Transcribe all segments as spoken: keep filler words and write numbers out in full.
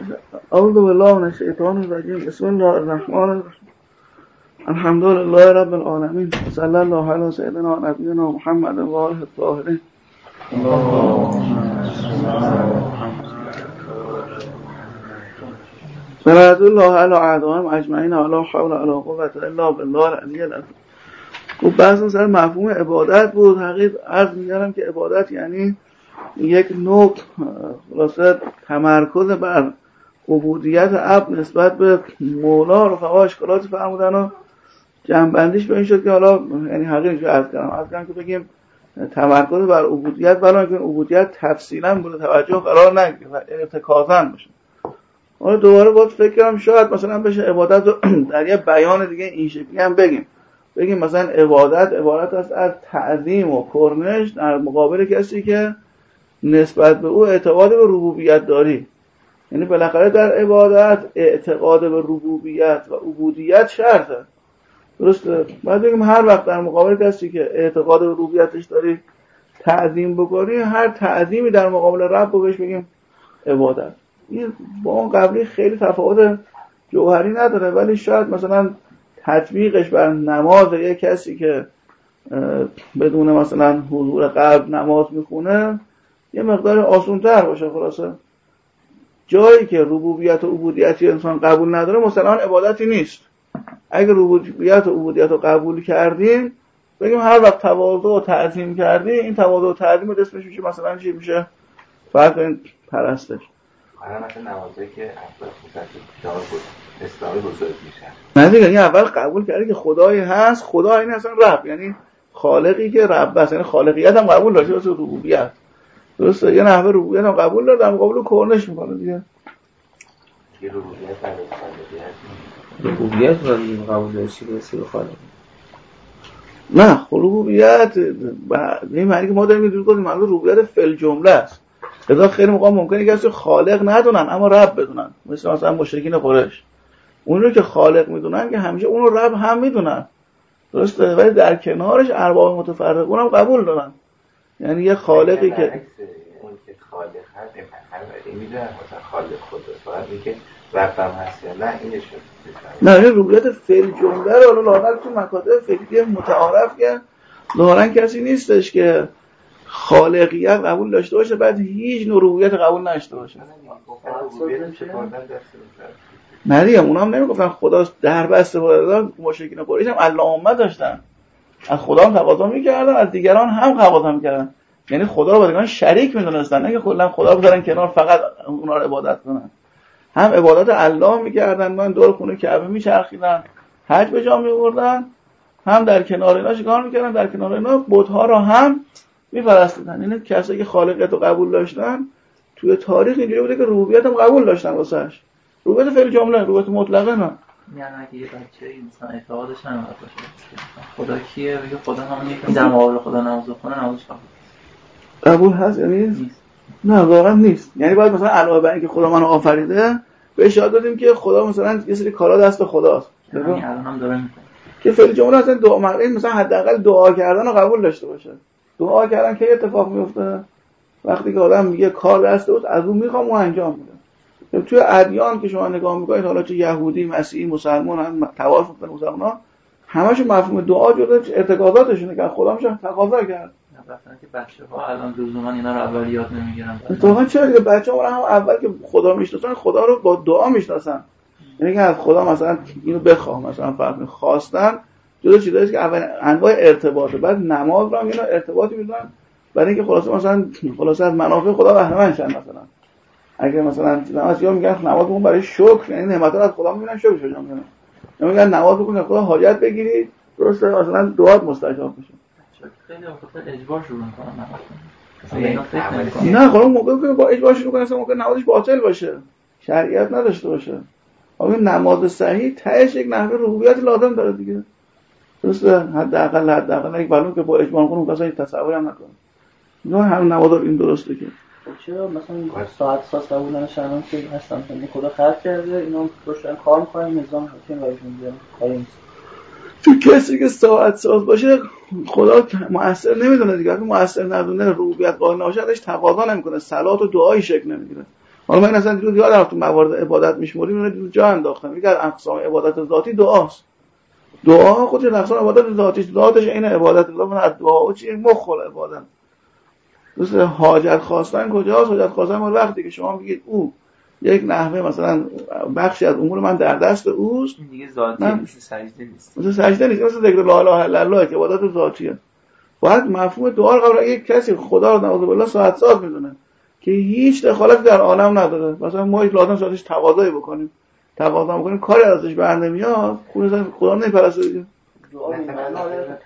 اعوذ بالله من الشیطان الرجیم. بسم الله الرحمن الرحیم. الحمد لله رب العالمین. صلی الله علی سیدنا و نبینا محمد و آله الطاهرین. بنعمت الله علی اعدائهم اجمعین ولا حول ولا قوة الا بالله العلی العظیم. خب بحث سر مفهوم عبادت بود. حقیقت عرض می‌کردم که عبادت یعنی یک نوع خلاصه تمرکز بر عبودیت عبد نسبت به مولا. رفقا اشکالات فرمودن و جمع‌بندیش به این شد که حالا یعنی حقیقتش عرض کردم عرض کردم که بگیم تمرکز بر عبودیت، برای اینکه عبودیت تفصیلا مورد توجه قرار نگیره و ارتکازاً باشه. حالا دوباره باید فکر کنم شاید مثلا بشه عبادت رو در یه بیان دیگه این شکلی هم بگیم بگیم مثلا عبادت عبارت است از تعظیم و کرنش در مقابل کسی که نسبت به او اعتقاد به ربوبیت داری. یعنی بالاخره در عبادت اعتقاد به ربوبیت و عبودیت شرطه. درسته؟ باید بگیم هر وقت در مقابل کسی که اعتقاد به ربوبیتش داری تعظیم بکنی، هر تعظیمی در مقابل رب رو بهش بگیم عبادت. این با اون قبلی خیلی تفاوت جوهری نداره، ولی شاید مثلا تطبیقش بر نماز یک کسی که بدون مثلا حضور قلب نماز میخونه یه مقدار آسان‌تر باشه. خلاصه جایی که ربوبیت و عبودیتی انسان قبول نداره مثلا عبادتی نیست. اگه ربوبیت و عبودیت رو قبول کردیم بگیم هر وقت تواضع و تعظیم کردی، این تواضع و تعظیم اسمش میشه مثلا چی میشه؟ فرق این پرستش. حالا مثلا نمازایی که اول خصوصا دار بود اسلامی بزرگ میشه. نه دیگه این اول قبول کردی که خدایی هست، خدا این اصلا رب، یعنی خالقی که رب است، یعنی خالقیت هم قبول داشته واسه ربوبیت. درسته؟ یه نحوه ربوبیت هم قبول داره، در مقابل کرنش میکنه دیگه. یه ربوبیت بعد خالقیت. ربوبیت ولی قبول داشتی که واسه خالق. نه، ربوبیت به معنی که ما داریم اینجوری گفتیم منظور ربوبیت فل جمله است. لذا خیلی موقع ممکنه کسی خالق ندونن اما رب بدونن، مثل مثلا مشرکین قریش. اون رو که خالق میدونن که همیشه اون رو رب هم میدونن. درسته؟ ولی در کنارش ارباب متفرقون هم قبول دارن. یعنی یه خالقی که اون که خالق هست این میدونن مثلا خالق خودست، فقط میگه ربم هست یا نه اینش نه. این ربوبیت فعل جمله رو حالا لااقل تو مکاتب فقهی متعارف که ظاهرا کسی نیستش که خالقیت قبول داشته باشه بعد هیچ نوع ربوبیت قبول نداشته باشه. نه دیگه اونا هم نمیگفتن خدا در بسته بودن. مشرکین قریش هم اللهم داشتن، از خدا هم تقاضا میکردن، از دیگران هم تقاضا میکردن. یعنی خدا رو با دیگران شریک میدونستن، نه که کلا خدا رو بذارن کنار فقط اونا رو عبادت کنن. هم عبادت الله میکردن، من دور خونه کعبه میچرخیدن، حج به جا میبردن، هم در کنار اینا چیکار میکردن؟ در کنار اینا بت‌ها رو هم میپرستیدن. یعنی کسایی که خالقیت رو قبول داشتن توی تاریخ اینجوری بوده که ربوبیت هم قبول داشتن واسش. ربوبیت فعل جمله، ربوبیت مطلقه نه. یعنی اگه یه بچه انسان اعتقادش نمیاد باشه خدا کیه بگه خدا همونیه که در مقابل خدا نماز بخونه نمازش قبول قبول هست یعنی نیست؟ نه واقعا نیست. یعنی باید مثلا علاوه بر اینکه خدا منو آفریده بهش یاد دادیم که خدا مثلا یه سری کارا دست خداست. یعنی الان هم داره میکنه که فعل جمله اصلا دعا معنی مثلا حداقل دعا کردن رو قبول داشته باشه. دعا کردن که اتفاق میفته وقتی که آدم میگه کار دست اوست از اون میخوام اون انجام میده. توی ادیان که شما نگاه میکنید حالا چه یهودی، مسیحی، مسلمان هم طواف میکنن مسلمان همشون مفهوم دعا جدا ارتکازاتشونه که خدا میشه تقاضا کرد. مثلا که بچه‌ها الان لزوما اینا رو اول یاد نمیگیرن. اتفاقا چرا دیگه بچه‌ها هم اول که خدا میشناسن خدا رو با دعا میشناسن. یعنی که از خدا مثلا اینو بخوام مثلا فرض خواستن جدا چیزاییه که اول انواع ارتباطه، بعد نماز رو هم اینا ارتباطی میدونن برای اینکه خلاصه مثلا خلاصه از منافع خدا بهره مند شن. مثلا اگه مثلا نماز یا میگن نماز بخون برای شکر، یعنی نعمت رو از خدا میبینن شکر انجام میدن. یا میگن نماز بخون که خدا حاجت بگیرید درسته مثلا دعات مستجاب بشه. خیلی وقتا اجبار شروع میکنن مثلا اینا فکر نمیکنن. نه خب موقعی که با اجبار شروع کنن اصلا ممکن نمازش باطل باشه، شرعیت نداشته باشه. اما نماز صحیح تهش یک نحوه ربوبیت لازم داره دیگه. درسته؟ حداقل حداقل اگه معلوم که با اجبار کنه اون کسایی تصور هم نکنه. نه همون نماز این درسته که چرا مثلا ساعت ساز قبولن شرمان که هستن که خدا خلق کرده اینا روشن کار می‌کنن نظام حاکم براشون میذاره کاری نیست. تو کسی که ساعت ساز باشه خدا مؤثر نمیدونه دیگه. اگه مؤثر ندونه ربوبیت قائل نباشه ازش تقاضا نمیکنه، صلات و دعایی شکل نمیگیره. حالا من اصلا دیروز یادم رفت تو موارد عبادت میشمریم اون رو جا انداختم. یکی از اقسام عبادت ذاتی دعاست. دعا خودش اقسام عبادت ذاتی است. ذاتش این عبادت الله من از دعا چیه مخول عبادت. دوست حاجت خواستن کجاست؟ حاجت خواستن اون وقتی که شما میگید او یک نحوه مثلا بخشی از امور من در دست اوست، دیگه ذاتی مثل سجده نیست. مثل سجده نیست، مثل ذکر لا اله الا الله که عبادت ذاتیه. باید مفهوم دعا رو قبل یک کسی خدا رو نعوذ بالله ساعت ساز میدونه که هیچ دخالت در عالم نداره، مثلا ما یک لازم ساعتش تواضع بکنیم، تواضع بکنیم کاری ازش بر نمیاد، خدا نمیپرسته دیگه. دعا میمنه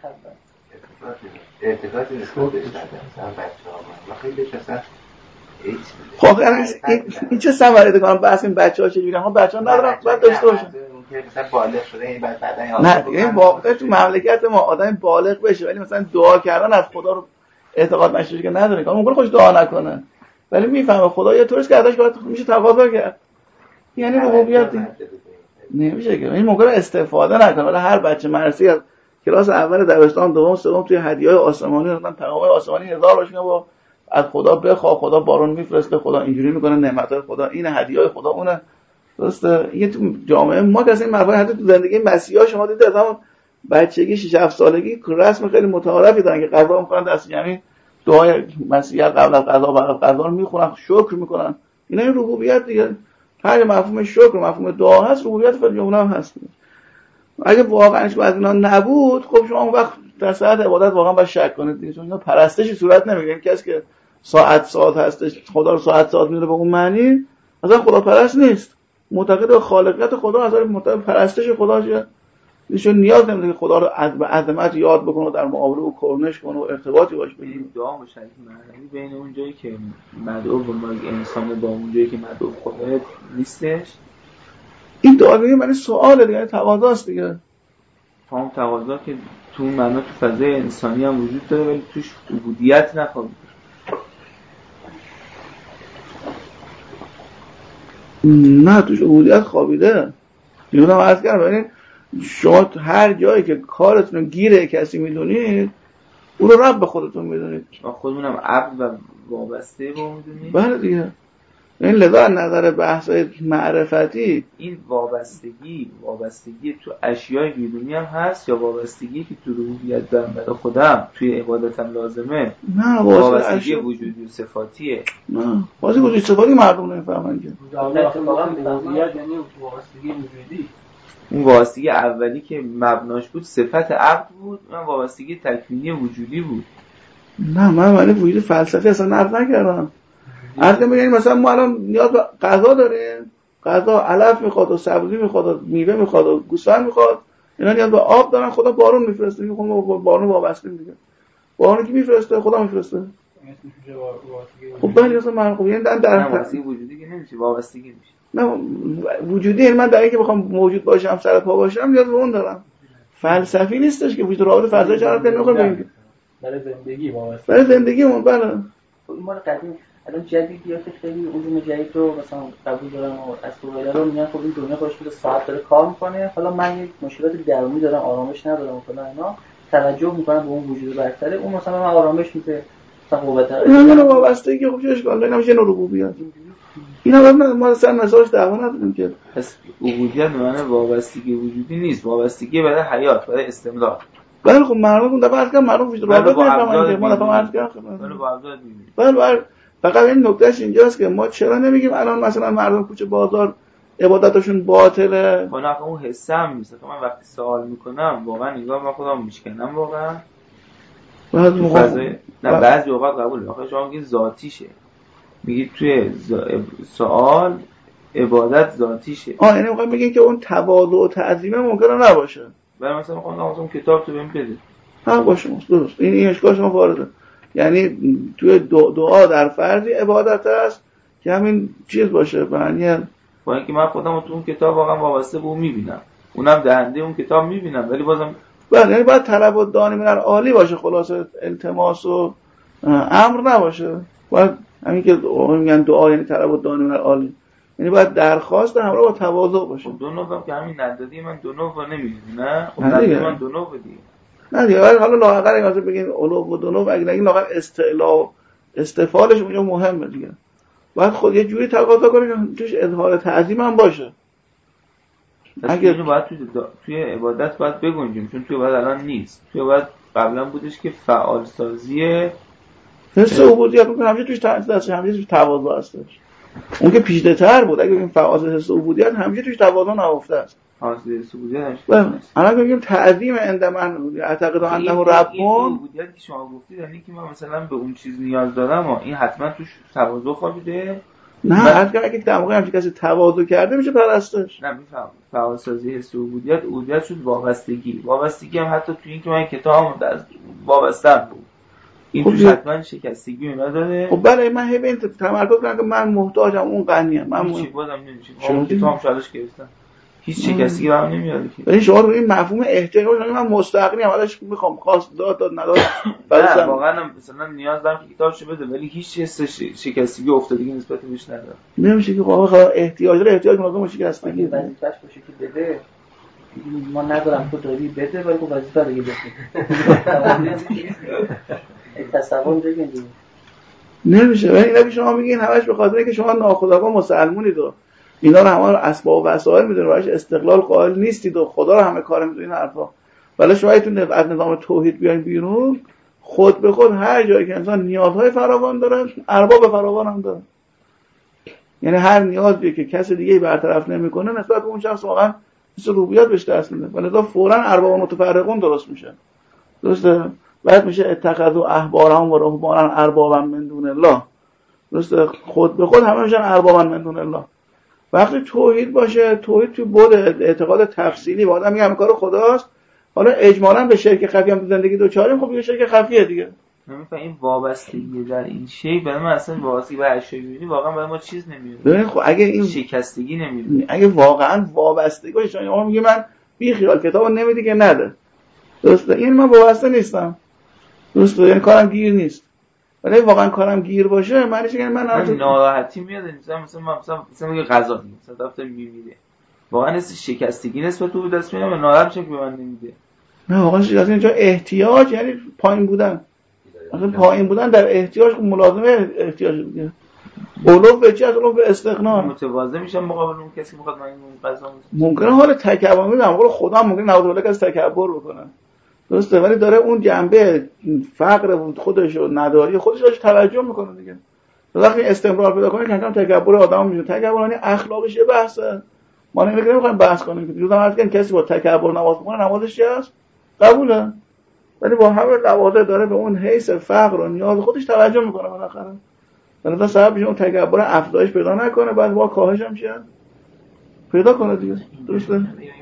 ارتکاتی نسبت بهش ندارم. مثلا بچه ها من خیلی بهش اصلا خب این این چه ثمره ده کنم بحث این بچه‌ها چه جوری؟ ها بچه‌ها ندارن باید داشته باشن. مثلا بالغ شده این بعد بعدن نه این واقعا تو مملکت ما آدم بالغ بشه ولی مثلا دعا کردن از خدا رو اعتقاد نشه که نداره. اون موقع خوش دعا نکنه ولی میفهمه خدا یه طوریست که ازش باید میشه تقاضا کرد. یعنی ربوبیت نمیشه که این موقع استفاده نکنه. ولی هر بچه مدرسه از کلاس اول دبستان دوم سوم توی هدیه‌های آسمانی مثلا تمام آسمانی هزار باشه با از خدا بخواه، خدا بارون میفرسته، خدا اینجوری میکنه، نعمت‌های خدا این هدیه‌های خدا اونه. درسته؟ یه تو جامعه ما کسی این مفاهیم حتی تو زندگی مسیحا شما دیدید از همون بچگی شش هفت سالگی رسم خیلی متعارفی دارن که غذا میخورن دست جمعی دعای مسیحا قبل از غذا برای غذا رو میخورن، شکر میکنن. اینا این ربوبیت دیگه. هر مفهوم شکر مفهوم دعا هست، ربوبیت فعل اونم هست. اگه واقعا هیچ از اینا نبود خب شما اون وقت در ساعت عبادت واقعا باید شک کنید دیگه، چون اینا پرستشی صورت نمیگیره. کسی که ساعت ساعت هستش خدا رو ساعت ساعت میره به اون معنی اصلا خدا پرست نیست، معتقد به خالقیت خدا، اصلا معتقد پرستش خداشه. ایشون نیاز نمیده که خدا رو به عظمت یاد بکنه و در مقابل او کرنش کنه و ارتباطی باشه بگیره. دعا مشترک معنوی بین اون جایی که مدعو و انسان با اون جایی که مدعو خدا نیستش. این دعا میگه من سواله دیگه، تقاضاست دیگه. فهم تقاضا که تو اون معنا تو فضای انسانی هم وجود داره ولی توش عبودیت نخواد. نه توش عبودیت خوابیده. اینو عرض کردم ببینید شما هر جایی که کارتون رو گیره کسی میدونید اون رو رب به خودتون میدونید. خودمونم عبد و وابسته به اون میدونید. بله دیگه. این لذا نظر بحث‌های معرفتی این وابستگی وابستگی تو اشیای بیرونی هم هست یا وابستگی که تو ربوبیت دارم برای خودم توی عبادتم لازمه؟ نه وابستگی اشیا... وجودی و صفاتیه. نه واسه وجودی صفاتی مردم نمیفهمن که. اتفاقا ربوبیت یعنی وابستگی وجودی. اون وابستگی اولی که مبناش بود صفت عقد بود، اون وابستگی تکوینی وجودی بود. نه من معنی وجودی فلسفی اصلا نقد نکردم. عرض می‌کنم مثلا ما الان نیاز به غذا داریم، غذا علف میخواد و سبزی میخواد و میوه میخواد و گوسفند میخواد، اینا نیاز به آب دارن، خدا بارون میفرسته. میگه خب بارون وابستیم دیگه. بارون کی میفرسته؟ خدا میفرسته. خب بله اصلا من خب یعنی در در وابستگی وجودی که نمیشه، وابستگی میشه. نه وجودی یعنی من در اینکه بخوام موجود باشم سر پا باشم نیاز به اون دارم. فلسفی نیستش که وجود رابطه فضای جهان نمیخواد بگیم. برای زندگی وابسته. برای زندگیمون بله. خب این مال قدیم الان جدیدیه که خیلی علوم جدید رو مثلا قبول دارن و از تو رو میگن خب این دنیا خودش به ساعت داره کار میکنه. حالا من یک مشکلات درونی دارم، آرامش ندارم و فلان اینا، توجه میکنم به اون وجود برتره، اون مثلا من آرامش میده مثلا قوت نه نه وابستگی خب چه اشکال داره؟ نمیشه نور ربوبیت. اینا ما اصلا مسائل دعوا نداریم که. پس عبودیت معنی وابستگی وجودی نیست، وابستگی برای حیات، برای استمرار. بله خب مردم اون دفعه اصلا مردم وجود رابطه نمیفهمن که ما دفعه عرض کردم. بله با ابزار میبینیم. بله فقط این نکتهش اینجاست که ما چرا نمیگیم الان مثلا مردم کوچه بازار عبادتشون باطله؟ خب نه اون حسه هم نیست. من وقتی سوال میکنم واقعا نگاه با خودم میشکنم واقعا. بعد موقع نه بعضی اوقات قبوله. آخه شما میگید ذاتیشه. میگید توی سوال عبادت ذاتیشه. آه یعنی میخوام بگین که اون تواضع و تعظیم ممکنه نباشه. ولی مثلا میخوام اون کتاب تو بهم بده. ها باشه درست. این این اشکال شما وارده. یعنی توی دعا در فرضی عبادت است که همین چیز باشه. معنی با اینکه من خودم تو اون کتاب واقعا وابسته به اون میبینم، اونم دهنده اون کتاب میبینم، ولی بازم بله یعنی باید طلب و دانی من عالی باشه، خلاصه التماس و امر نباشه. باید همین که میگن دعا یعنی طلب و دانی من عالی، یعنی باید درخواست همراه با تواضع باشه. دو نوبم که همین ندادی من دو نوب نمیدونی نه؟ خب ندادی من دو نوب دیگه. نه دیگه ولی حالا لااقل اگه بگین علو و دو نوب اگه نگین لااقل استعلا استفالش اونجا مهمه دیگه. باید خود یه جوری تقاضا کنه که توش اظهار تعظیم هم باشه. اگه اینو باید توی, توی عبادت باید بگنجیم، چون توی عبادت الان نیست. توی عبادت قبلا بودش که فعال سازی حس عبودیت میکنه، همیشه توش تعظیم، همیشه توش تواضع هستش. اون که پیچیده‌تر بود. اگه بگیم فعال حس عبودیت همیشه توش تواضع نهفته است. فعال حس عبودیت الان بگیم تعظیم عند من اعتقد انه ربون، عبودیت که شما گفتید یعنی که من مثلا به اون چیز نیاز دارم و این حتما توش تواضع خوابیده. نه اگه اگه در واقع همین کسی تواضع کرده میشه پرستش. نه میفهم فعال سازی حس عبودیت، عبودیت شد وابستگی. وابستگی هم حتی توی این که من کتابم وابسته بود، این توش حتما شکستگی نداره. خب بله من هی به این تمرکز کنم که من محتاجم اون غنیه، من چی بازم نمیشه اون کتابم شالش گرفتم هیچ شکستگی برام نمیاد که. ولی شما رو این مفهوم احتیاج رو من مستقیم ازش میخوام خواست داد داد نداد نه واقعا مثلا نیاز دارم که کتابشو بده ولی هیچ حس شکستگی افتادگی نسبت بهش ندارم. نمیشه که واقعا احتیاج رو احتیاج ملازم شکستگی وظیفه‌اش باشه که بده. ما ندارم تو داری بده ولی خب وظیفه دیگه بده. تصور دیگه نمیشه. ولی اینا که شما میگین همش به خاطر اینکه شما ناخودآگاه مسلمونید و اینا رو همه اسباب و وسایل میدونید، راش استقلال قائل نیستید و خدا رو همه کار میدونید حرفا. ولی شما تو از نظام توحید بیاین بیرون، خود به خود هر جایی که انسان نیازهای فراوان داره ارباب فراوان هم داره. یعنی هر نیازی که کسی دیگه برطرف نمیکنه نسبت به اون شخص واقعا مثل ربوبیت بهش دست میده. ولذا فوراً ارباب متفرقون درست میشه. درسته؟ بعد میشه اتخذوا احبارهم و رهبانهم اربابا من دون الله. درسته؟ خود به خود همه میشن اربابا من دون الله. وقتی توحید باشه، توحید تو بود اعتقاد تفصیلی با آدم میگه همه کار خداست، حالا اجمالاً به شرک خفی هم تو زندگی دوچاریم، خب یه شرک خفیه دیگه. نمیفهم این وابستگی در این شی برای من اصلا وابستگی به اشیاء میبینی واقعا برای ما چیز نمیاد. ببین خب اگه این شکستگی نمیاد، اگه واقعا وابستگی باشه، شما میگی من بی خیال کتابو نمیدی که نده. درسته؟ این من وابسته نیستم. درسته؟ یعنی کارم گیر نیست. ولی واقعا کارم گیر باشه معنیش اینه من من ناراحتی میاد مثلا مثلا مثلا مثلا میگه غذا میگه مثلا دفتر میمیره واقعا است شکستگی نسبت به دست میاد ناراحت میشه که به من نمیده. نه واقعا شکستگی اینجا احتیاج یعنی پایین بودن. مثلا پایین بودن در احتیاج ملازمه احتیاج دیگه. اولو به چی از اولو به استغنا متواضع میشم مقابل اون کسی میخواد من این غذا ممکنه حال تکبر میدم مقابل خدا ممکنه نعوذ بالله از تکبر بکنه. درسته؟ ولی داره اون جنبه فقر خودش و نداری خودش رو توجه میکنه دیگه. وقتی استمرار پیدا کنه کم کم تکبر آدم میشه. تکبر یعنی اخلاقش یه بحثه. ما نمیخوایم بحث کنیم که روزا هست که کسی با تکبر نماز میکنه نمازش چی است؟ قبوله. ولی با همه لوازم داره به اون حیث فقر و نیاز خودش توجه میکنه بالاخره. مثلا سبب میشه اون تکبر افزایش پیدا نکنه، بعد با کاهش هم شه پیدا کنه دیگه. درسته؟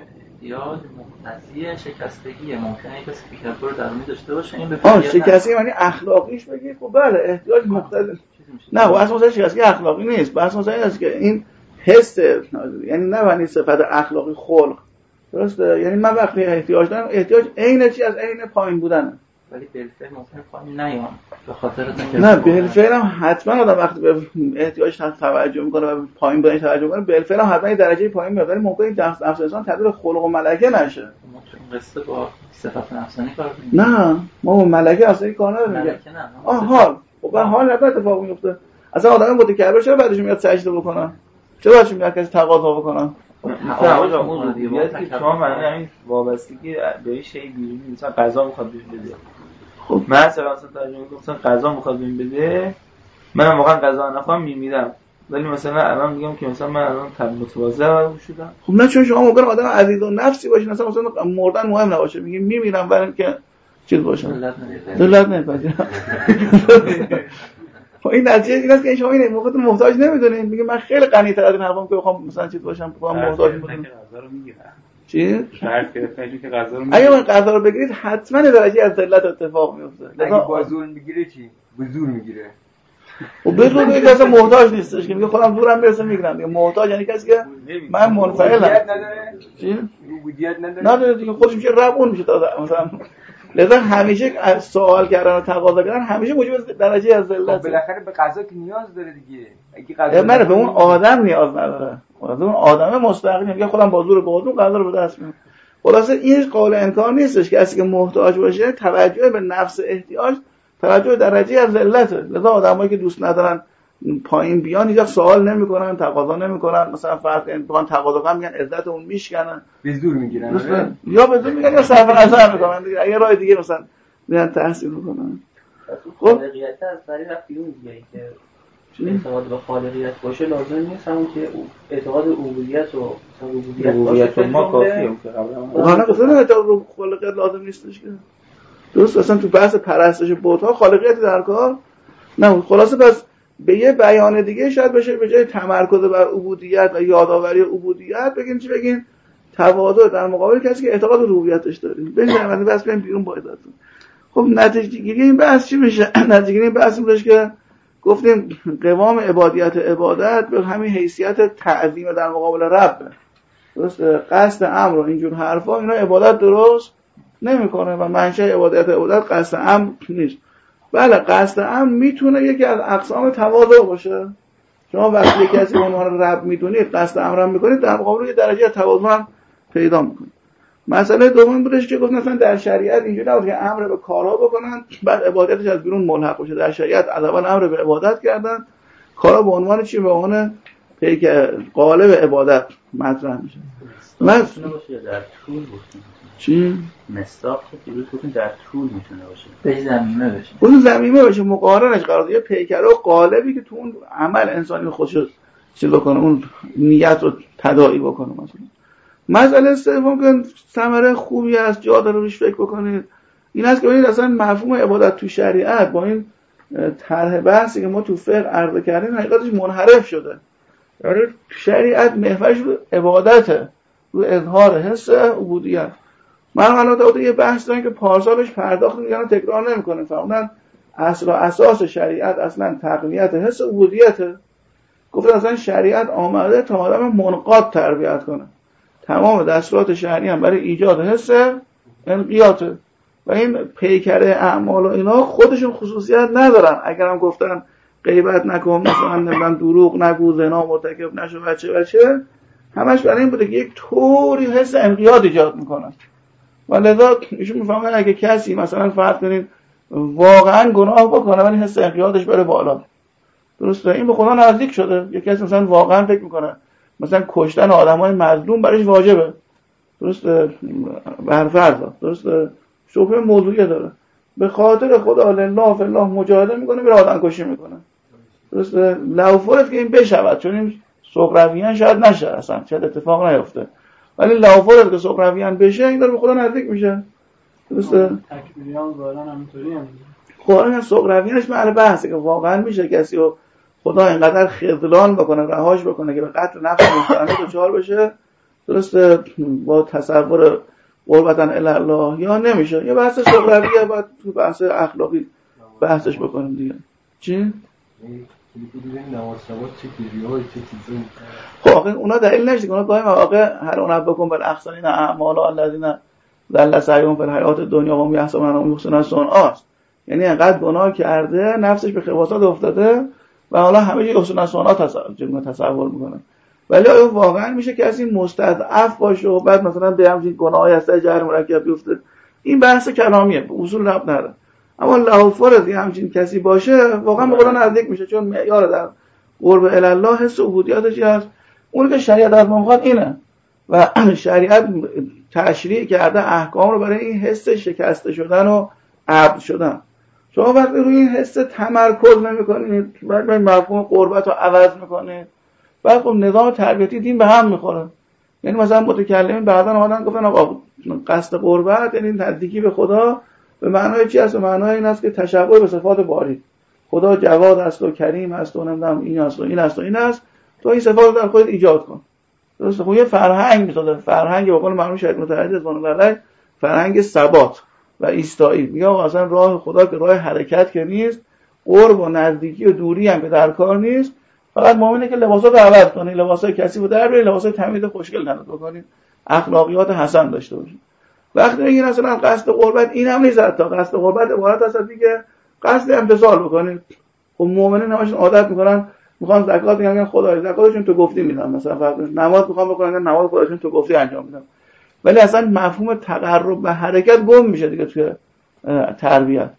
یا مقتضی شکستگی ممکنه کسی تکبر درونی داشته باشه این به آه شکستگی یعنی اخلاقیش بگید خب بله احتیاج مقتضی نه و اصلا شکستگی اخلاقی نیست، بس مثلا این است که این حس یعنی نه معنی صفت اخلاقی خلق. درسته؟ یعنی من وقتی احتیاج دارم احتیاج عین چی از عین پایین بودنه. ولی بالفعل ممکنه پایین نیام به خاطر تکبر. نه بالفعل هم حتما آدم وقتی به احتیاجش توجه میکنه و پایین بودنش توجه میکنه بالفعل هم حتما درجه پایین میاد، ولی ممکنه نفس نفس انسان تبدیل خلق و ملکه نشه. ما تو قصه با صفات نفسانی کار می‌کنیم. نه ما با ملکه اصلا کار نداریم. ملکه نه. آه حال خب حال نه اتفاق میفته. اصلا آدم متکبر چرا بعدش میاد سجده بکنه؟ چرا بعدش میاد کسی تقاضا بکنه؟ مثلا اون ربوبیت که شما معنی همین وابستگی به یه شی بیرونی مثلا غذا میخواد بهم بده. خب من مثلا ترجمه کنم مثلا غذا میخواد بهم بده، منم واقعا غذا نخوام میمیرم. ولی مثلا الان میگم که مثلا من الان تب متواضع شدم. خب نه چون شما ممکن آدم عزیز و نفسی باشی مثلا مثلا مردن مهم نباشه، میگیم میمیرم برای اینکه چیز باشه. دلت نمیپذیرم. خب این نتیجه این است که شما این موقع محتاج نمیدونین، میگه من خیلی غنی تر از این حرفام که بخوام مثلا چیز باشم، بخوام محتاج باشم. غذا رو میگیرم. چی؟ شرط گرفتن که غذا رو اگه من غذا رو بگیرید حتما درجه از ذلت اتفاق میفته. اگه با زور میگیره چی؟ به زور میگیره. و به زور میگه اصلا محتاج نیستش که میگه خودم زورم میرسه میگیرم دیگه. محتاج یعنی کسی که من منفعلم. نداره؟ چی؟ ربوبیت نداره؟ نداره دیگه، خودش میشه ربون میشه تا مثلا. لذا همیشه سوال کردن و تقاضا کردن همیشه موجب درجه از ذلت. بالاخره به غذا که نیاز داره دیگه. اگه غذا نه به اون آدم نیاز نداره. اون آدم مستقیم میگه خودم با زور بازون غذا رو به دست میارم. خلاصه این قول انکار نیستش که کسی که محتاج باشه توجه به نفس احتیاج توجه درجه از ذلت. لذا آدمایی که دوست ندارن پایین بیان هیچ سوال نمیکنن، تقاضا نمیکنن، مثلا فرض کنید بخوان تقاضا کنن میگن عزت اون میشکنن، به زور میگیرن، یا به زور میگن یا صرف نظر میکنن دیگه، اگه راه دیگه مثلا میان تحصیل میکنن. خب خالقیت از طریق وقتی اون میگه که اعتقاد به خالقیت باشه لازم نیست همون که اعتقاد عبودیت و ربوبیت ما کافیه که قبلا اون گفتن اعتقاد به خالقیت لازم نیستش که درست. اصلا تو بحث پرستش بت‌ها خالقیت در کار نه. خلاصه پس به یه بیان دیگه شاید بشه به جای تمرکز بر عبودیت و یادآوری عبودیت بگین چی بگین؟ تواضع در مقابل کسی که اعتقاد به ربوبیتش داریم. ببینید بس بریم بیرون با عزتون. خب نتیجه گیری این بحث چی میشه؟ نتیجه گیری این بحث میشه که گفتیم قوام عبادیت عبادت به همین حیثیت تعظیم در مقابل رب. درست قصد امر و اینجور حرفا اینا عبادت درست نمیکنه و منشأ عبادت عبادت قصد امر نیست. بله قصد امر میتونه یکی از اقسام تواضع باشه. شما وقتی کسی به عنوان رب میدونید قصد امر هم میکنید در مقابل یه درجه تواضع هم پیدا میکنید. مسئله دوم بودش که گفت مثلا در شریعت اینجوری نبود که امر به کارها بکنن بعد عبادتش از بیرون ملحق بشه. در شریعت اول امر به عبادت کردن، کارها به عنوان چی؟ به عنوان پیک قالب عبادت مطرح میشه. من در طول گفتیم چی؟ مصداق که دیروز گفتیم در طول میتونه باشه، به زمینه بشه. اون زمینه بشه مقارنش قرار داد. یه پیکره و قالبی که تو اون عمل انسانی خودش چیز بکنه، اون نیت رو تداعی بکنه. مثلا مسئله سوم که ثمره خوبی است جا داره روش فکر بکنید این است که ببینید اصلا مفهوم عبادت تو شریعت با این طرح بحثی که ما تو فقه عرض کردیم حقیقتش منحرف شده. یعنی شریعت محورش رو عبادته، رو اظهار حس عبودیت. من الان یه بحث دارم که پارسالش پرداخت میگن تکرار نمی‌کنه. فرمودن اصل و اساس شریعت اصلا تقویت حس عبودیته. گفتن اصلا شریعت آمده تا آدم منقاد تربیت کنه. تمام دستورات شرعی هم برای ایجاد حس انقیاته و این پیکره اعمال و اینا خودشون خصوصیت ندارن. اگرم گفتن غیبت نکن، مثلا نمیدونم دروغ نگو، زنا مرتکب نشو، بچه بچه همش برای این بوده که یک طوری حس انقیاد ایجاد میکنن. و لذا ایشون میفهمن اگه کسی مثلا فرض کنید واقعا گناه بکنه ولی حس انقیادش بره بالا، درسته؟ این به خدا نزدیک شده. یک کسی مثلا واقعا فکر میکنه مثلا کشتن آدمای مظلوم برایش واجبه، درسته؟ بر فرض، درسته؟ شبهه موضوعی داره. به خاطر خدا لله فی الله مجاهده میکنه، میره آدم کشی میکنه، درسته؟ لو فرض که این بشود، چون این سقراویان شاید نشه، اصلا شاید اتفاق نیفته، ولی لو فرض که سقراویان بشه این داره به خدا نزدیک میشه، درسته؟ تکفیریان ظاهرا همینطوری هم خب این سقراویانش محل بحثه که واقعا میشه کسی رو خدا اینقدر خذلان بکنه، رهاش بکنه که به قتل نفس مستعد دچار بشه، درسته؟ با تصور قربتن الی الله یا نمیشه. یه بحث سقراویه، باید تو بحث اخلاقی بحثش بکنیم دیگه. چی؟ خب آقا اونا دلیل نشد که اونا گاهی مواقع هر اون بکن بر احسنین اعمال الذین ذل سعیهم فی الحیات الدنیا و هم یحسبون انهم یحسنون صنعا. یعنی انقدر گناه کرده نفسش به خباثات افتاده و حالا همه چی یحسنون صنعا تصور تصور میکنه. ولی آیا واقعا میشه کسی مستضعف باشه و بعد مثلا به همین گناهی از جهر مرکب بیفته؟ این بحث کلامیه، به اصول ربط نداره. اما لو فرض همچین کسی باشه واقعا به خدا نزدیک میشه، چون معیار در قرب الی الله حس عبودیتش هست. اون که شریعت از ما میخواد اینه و شریعت تشریع کرده احکام رو برای این حس شکسته شدن و عبد شدن. شما وقتی روی این حس تمرکز نمی‌کنید، بعد مفهوم قربت رو عوض می‌کنید، بعد خب نظام تربیتی دین به هم می‌خوره. یعنی مثلا متکلمین بعداً اومدن گفتن آقا قصد قربت یعنی نزدیکی به خدا به معنای چی است؟ به معنای این است که تشبه به صفات باری. خدا جواد است و کریم است و نمیدونم این است و این است و این است، تو این صفات رو در خودت ایجاد کن. درسته؟ خب یه فرهنگ میسازه، فرهنگ به قول معروف شاید متحد از اون فرهنگ ثبات و ایستایی. میگه اصلا راه خدا که راه حرکت که نیست، قرب و نزدیکی و دوری هم که در کار نیست، فقط مؤمنه که لباسات رو عوض کنه، لباسای کثیف رو در بیاره، لباسای تمیز خوشگل تنت بکنید، اخلاقیات حسن داشته باشید. وقتی میگین اصلا قصد قربت این هم نیست، تا قصد قربت عبارت است از اینکه قصد امتثال بکنید. خب مؤمنین همشون عادت میکنن میخوان زکات میگن خدای زکاتشون تو گفتی میدن، مثلا فرض نماز میخوان بکنن نماز خودشون تو گفتی انجام میدن، ولی اصلا مفهوم تقرب به حرکت گم میشه دیگه توی تربیت.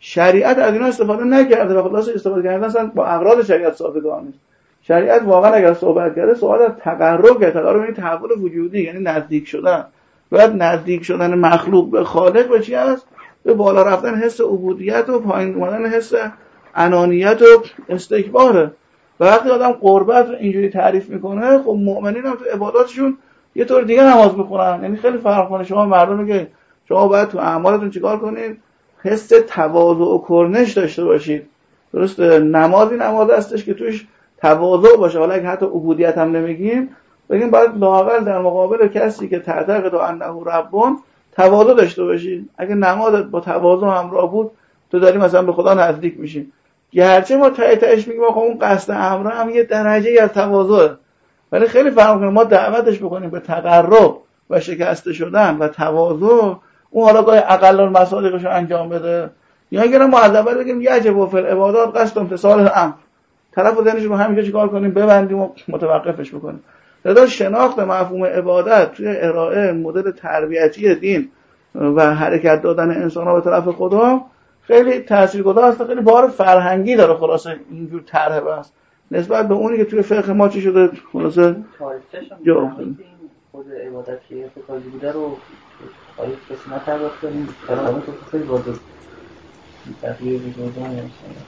شریعت از اینا استفاده نکرده و خلاص استفاده کردن اصلا با اغراض شریعت سازگار نیست. شریعت واقعا اگر صحبت کرده سوال از تقرب کرده، تقرب یعنی تحول وجودی، یعنی نزدیک شدن. باید نزدیک شدن مخلوق به خالق به چی است؟ به بالا رفتن حس عبودیت و پایین اومدن حس انانیت و استکباره. و وقتی آدم قربت رو اینجوری تعریف میکنه، خب مؤمنین هم تو عباداتشون یه طور دیگه نماز میخونن. یعنی خیلی فرق کنه. شما مردم که شما باید تو اعمالتون چیکار کنید؟ حس تواضع و کرنش داشته باشید. درسته؟ نمازی نماز هستش که توش تواضع باشه. حالا اگه حتی عبودیت هم نمیگیم، بگیم باید لااقل در مقابل کسی که تعتقد انه ربون تواضع داشته باشی. اگه نمازت با تواضع همراه بود، تو داری مثلا به خدا نزدیک میشی. گرچه ما ته تهش میگیم آقا اون قصد امر هم یه درجه‌ای از تواضعه، ولی خیلی فرق کنه ما دعوتش بکنیم به تقرب و شکسته شدن و تواضع، اون حالا گاهی اقل المصالحش رو انجام بده، یا اگر ما از اول بگیم یجب و فی العبادات قصد امتثال الامر، طرف و ذهنش رو همینجا چیکار کنیم؟ ببندیم و متوقفش بکنیم. لذا شناخت مفهوم عبادت توی ارائه مدل تربیتی دین و حرکت دادن انسان‌ها به طرف خدا خیلی تاثیرگذار است، خیلی بار فرهنگی داره. خلاصه اینجور طرح بس نسبت به اونی که توی فقه ما چی شده خلاصه جا خود عبادت که ارتکازی بوده رو تاریخ کسی نپرداخت کنیم، کلامه تو خیلی واضح تغییر بزرگان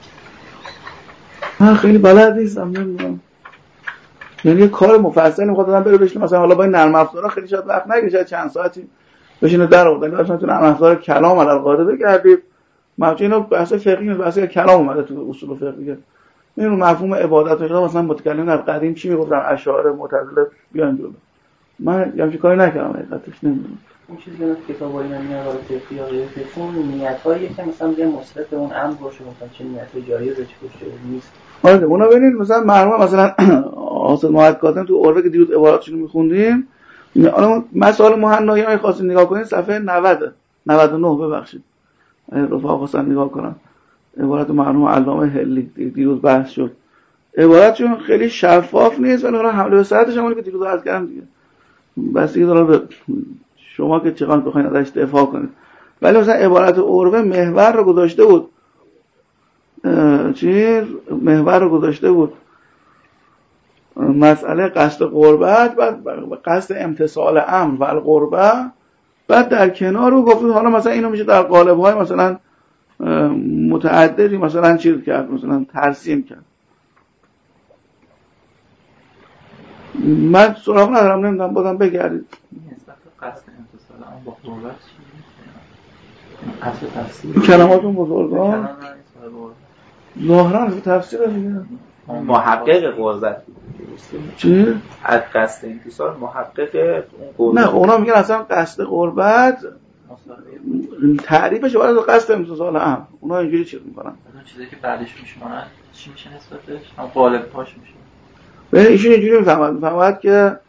من خیلی بلد نیستم، نمیدونم. یعنی یه کار مفصلی میخواد آدم بره بشینه مثلا حالا با این نرم افزارا خیلی شاید وقت نگیره، شاید چند ساعتی بشینه در آورد. مثلا تو نرم افزار کلام علی القاعده بگردید، موضوع اینو بحث فقهی بحث کلام اومده تو اصول فقهی. این رو مفهوم عبادت و مثلا متکلمین از قدیم چی میگفتن، اشاعره، معتزله بیان جلو. من همچین کاری نکردم حقیقتش، نمیدونم. اون چیزی که کتابای اینا میاد واسه فقهی یا غیر فقهی، اون نیتایی که مثلا میگه مصرف اون امر باشه، مثلا چه نیتی جایزه چه باشه نیست. آره اونا ببینید مثلا مرحوم مثلا حاصل ماهد کاتم تو عرفه که دیروز عباراتشون رو می‌خوندیم، حالا مسائل مهنایی های خاصی نگاه کنید صفحه نود نود و نه ببخشید رفاق خواستن نگاه کنم، عبارت مرحوم علامه هلی دیروز بحث شد. عبارتشون خیلی شفاف نیست ولی حالا حمله به سرعتش همونی که دیروز عرض کردم دیگه، بس دیگه داره به شما که چقدر بخواید ازش دفاع کنید. ولی مثلا عبارت عرفه محور رو گذاشته بود چی محور رو گذاشته بود مسئله قصد قربت، بعد قصد امتثال امر و القربه، بعد در کنار رو گفت حالا مثلا اینو میشه در قالب‌های مثلا متعددی مثلا چیز کرد، مثلا ترسیم کرد. من سراغ ندارم، نمیدونم بازم بگردید. نسبت قصد امتثال امر با قربت چیه؟ قصد تفسیر کلماتون بزرگان ظاهرا تفسیر دیگه محقق قربت چی؟ از قصد امتثال محقق اون قربت. نه اونا میگن اصلا قصد قربت تعریفش باید قصد امتثال امر، اونا اینجوری چیز میکنن. اون چیزی که بعدش میشمونن چی میشه نسبتش؟ هم قالب پاش میشه. ببین ایشون اینجوری میفهمد میفهمد که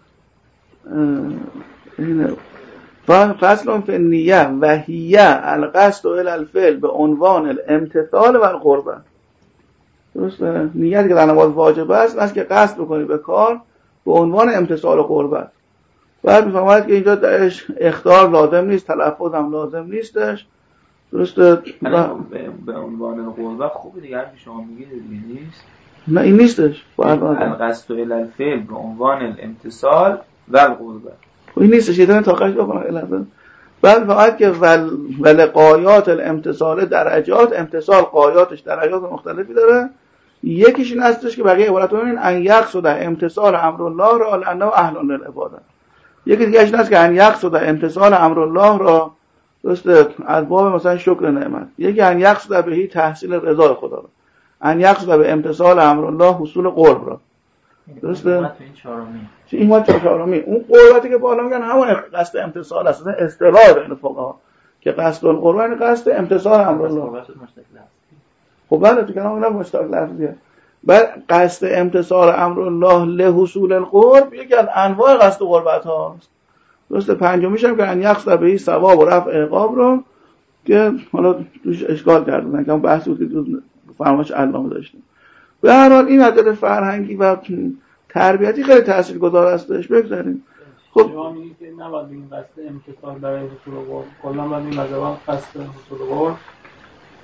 اینه فصل فی النیه و هیه القصد الی الفعل به عنوان الامتثال و القربه. درسته؟ نیت که در نماز واجب است است که قصد بکنی به کار به عنوان امتثال و قربت. بعد میفهمد که اینجا درش اخطار لازم نیست، تلفظ هم لازم نیستش. درسته؟ به عنوان قربت خوبه دیگه، حرفی شما میگید دیگه نیست. نه این نیستش. القصد الی الفعل به عنوان الامتثال و القربه. این نیستش، یه تاقش بکنم الهه. بعد فقط که ول ولقایات الامتثال درجات، امتثال قایاتش درجات مختلفی داره. یکیش این هستش که بقیه عبارت ببینین ان یقصد امتثال امر الله را لانه اهل للعباده. یکی دیگه این هست که ان یقصد امتثال امر الله را درسته از باب مثلا شکر نعمت. یکی ان یقصد بهی تحصیل رضا خدا را، ان یقصد به امتثال امر الله حصول قرب را. درسته؟ این چهارمی. این ما چهارمی. اون قربتی که بالا میگن همون قصد امتثال است. اصلا اصطلاح بین فقها که قصد القربت قصد امتثال امر الله. خب بله تو کلام اینا مشتق لفظیه. بعد قصد امتثال امر الله لحصول القرب یکی از انواع قصد قربت هاست. درسته؟ پنجمیش هم که ان یقصد بهی ثواب و رفع عقاب رو که حالا توش اشکال کردن که بحث بود که تو فرمایش علامه داشتیم. به هر حال این عدد فرهنگی و تربیتی خیلی تاثیرگذار هستش. بگذاریم. خب شما میگید که نباید این قصد امتثال برای حصول قرب، کلا باید این مذهب قصد حصول قرب.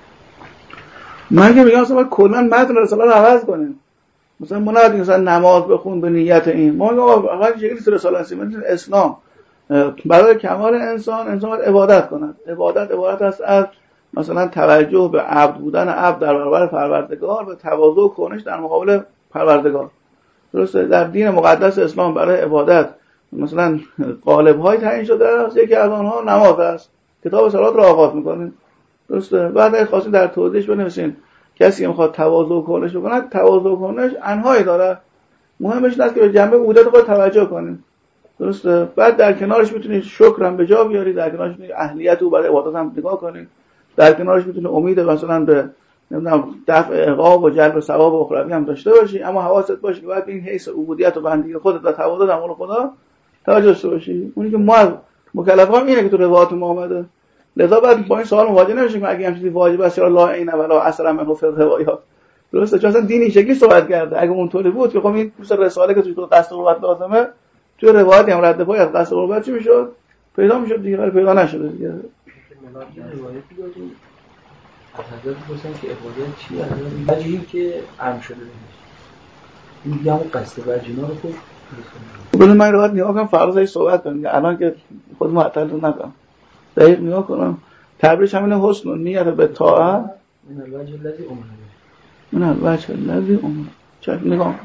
من که میگم اصلا باید کلا متن رساله رو عوض کنیم. مثلا ما نباید مثلا نماز بخون به نیت این، ما میگم آقا چه چیزی رساله هستیم؟ مثلا اسلام برای کمال انسان انسان باید عبادت کند. عبادت عبادت است از مثلا توجه به عبد بودن عبد در برابر پروردگار و تواضع و کنش در مقابل پروردگار. درسته؟ در دین مقدس اسلام برای عبادت مثلا قالب‌های تعیین شده است. یکی از آنها نماز است. کتاب صلات را آغاز می‌کنیم. درسته؟ بعد اگه خواستین در توضیحش بنویسین کسی که می‌خواد تواضع و کنش بکنه، تواضع و کنش انواعی داره. مهمش این است که به جنبه عبودت خود توجه کنیم. درسته؟ بعد در کنارش میتونید شکر هم به جا بیاری، در کنارش میتونید اهلیت رو برای عبادت هم نگاه کنید، در کنارش میتونید امید مثلا به نمیدونم دفع عقاب و جلب ثواب اخروی هم داشته باشی، اما حواست باشه که باید این حیث عبودیت و بندگی خودت و تواضع در مورد خدا توجه داشته باشی. اونی که ما مکلفام اینه که تو روایات ما اومده. لذا بعد با این سوال مواجه نمیشیم که اگه هم چیزی واجب است یا لا عین ولا اثر منه فی الروایات. درسته؟ چون اصلا دین این شکلی صحبت کرده. اگه اونطوری بود که خب این مثل رساله که توی قصد قربت لازمه، توی روایتی هم رد پای از قصد قربت چی میشد؟ پیدا میشد دیگه، ولی پیدا نشده دیگه. روایتی داریم از حضرت گفتن که عبادت چی است؟ وجهی که عام شده نمیشه. این دیگه همون قصد وجینا رو خود ببین من روایت نگاه کنم فرض ای صحبت کنم الان که خود معطل نکنم. دقیق نگاه کنم. تعبیرش همین حسن و نیت به طاعت من الوجه الذی امر من الوجه الذی امر. چه نگاه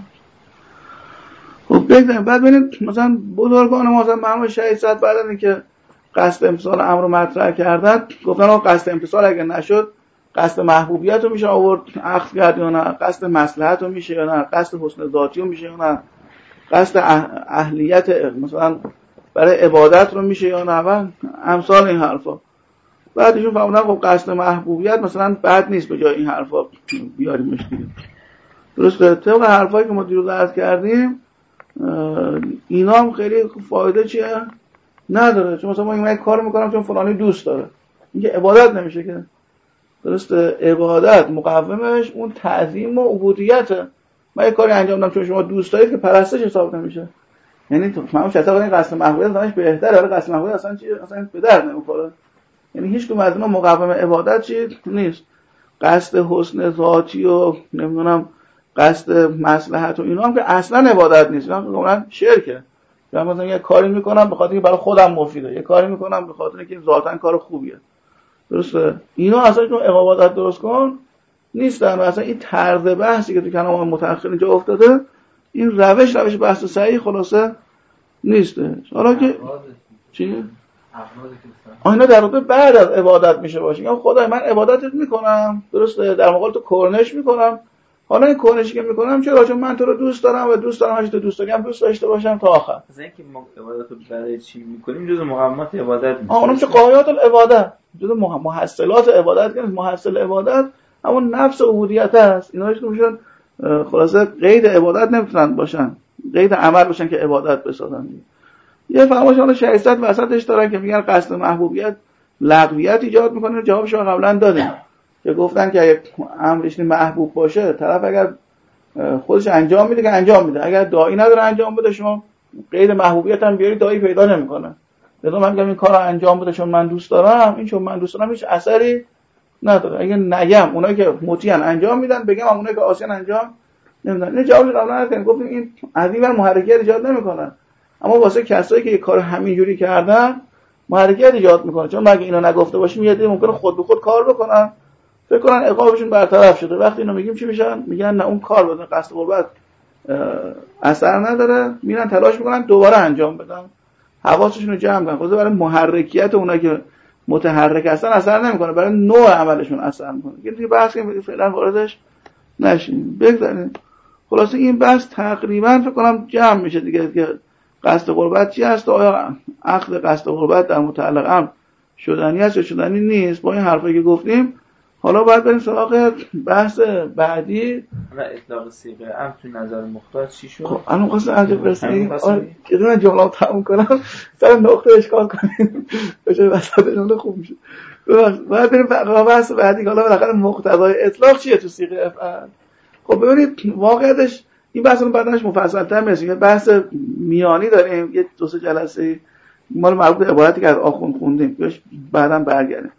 خب بگذاریم. بعد ببینید مثلا بزرگان ما مثلا مرحوم شهید صد بعد از اینکه قصد امتثال امر رو مطرح کردن گفتن آقا قصد امتثال اگه نشد قصد محبوبیت رو میشه آورد اخذ کرد یا نه، قصد مصلحت رو میشه یا نه، قصد حسن ذاتی رو میشه یا نه، قصد اهلیت مثلا برای عبادت رو میشه یا نه و امثال این حرفا. بعد ایشون فهمیدن خب قصد محبوبیت مثلا بد نیست به جای این حرفا بیاریمش دیگه. درسته؟ طبق حرفایی که ما دیروز عرض کردیم اینا هم خیلی فایده چیه؟ نداره. چون مثلا من یک کار میکنم چون فلانی دوست داره، این که عبادت نمیشه که. درسته؟ عبادت مقومش اون تعظیم و عبودیته. من یک کاری انجام دادم چون شما دوست دارید که پرستش حساب نمیشه. یعنی تو فهمم چطور این قصد محبوبیت اصلاش بهتره، ولی قصد محبوبیت اصلا چیه؟ اصلا به درد نمیخوره. یعنی هیچ کدوم از اینا مقوم عبادت چیه نیست. قصد حسن ذاتی و نمیدونم قصد مصلحت و اینا هم که اصلا عبادت نیست. اینا کاملا شرکه. یا مثلا یه کاری میکنم به خاطر اینکه برای خودم مفیده، یه کاری میکنم به خاطر اینکه ذاتاً کار خوبیه. درسته؟ اینا اصلا چون عبادت درست کن نیستن. و اصلا این طرز بحثی که تو کلام متأخرین جا افتاده این روش روش بحث صحیح خلاصه نیسته. حالا که چی؟ اینا در واقع بعد از عبادت میشه باشه. میگم خدای من عبادتت میکنم، درسته؟ در مقابل تو کرنش میکنم. حالا این کرنشی که میکنم چرا؟ چون من تو رو دوست دارم و دوست دارم همیشه تو دوست دارم دوست داشته باشم تا آخر. مثلا اینکه ما عبادت رو برای چی میکنیم جزء مقومات عبادت میشه. آ اونم چه قایات العبادت، جزء محصلات عبادت که محصل عبادت همون نفس عبودیت است. اینا هیچ کدومشون خلاصه قید عبادت نمیتونن باشن، قید عمل باشن که عبادت بسازن. یه فرمایشان شریعت وسطش دارن که میگن قصد محبوبیت لغویت ایجاد میکنه. جوابش رو قبلا دادیم که گفتن که اگه امرش محبوب باشه طرف اگر خودش انجام میده که انجام میده، اگر داعی نداره انجام بده شما قید محبوبیت هم بیاری داعی پیدا نمیکنه. لذا من میگم این کارو انجام بده چون من دوست دارم، این چون من دوست دارم هیچ اثری نداره. اگه نگم اونایی که مطیعن انجام میدن، بگم اونایی که عاصیان انجام نمیدن. این جوابش قبلا دادیم، گفتیم این از این ور محرکیت ایجاد نمیکنه، اما واسه کسایی که یه کار همینجوری کردن محرکیت ایجاد میکنه. چون مگه اینو نگفته باشیم یه دیگه ممکنه خود به خود کار بکنن، فکر کنن عقابشون برطرف شده. وقتی اینو میگیم چی میشن؟ میگن نه اون کار بدون قصد قربت اثر نداره، میرن تلاش میکنن دوباره انجام بدن، حواسشون رو جمع کنن. خود برای محرکیت اونایی که متحرک هستن اثر نمیکنه، برای نوع عملشون اثر میکنه. یه دیگه بحث که فعلا واردش نشیم، بگذاریم. خلاصه این بحث تقریبا فکر کنم جمع میشه دیگه که قصد قربت چی هست و آیا عقد قصد قربت در متعلق امر شدنی است یا شدنی نیست. با این حرفایی که گفتیم حالا باید بریم سراغ بحث بعدی. نه اطلاق صیغه امر تو نظر مختار چی شد؟ خب الان قصد انجام برسیم. آره که من جمله رو تموم کنم سر نقطه اشکال کنیم بشه وسط جمله خوب میشه. باید بریم بحث بعدی. حالا بالاخره مقتضای اطلاق چیه تو صیغه افعال؟ خب ببینید واقعیتش این بحث رو بعدش مفصل‌تر می‌رسیم. بحث میانی داریم، یه دو سه جلسه مال مربوط به عبارتی که از آخوند خوندیم بهش بعداً برگردیم.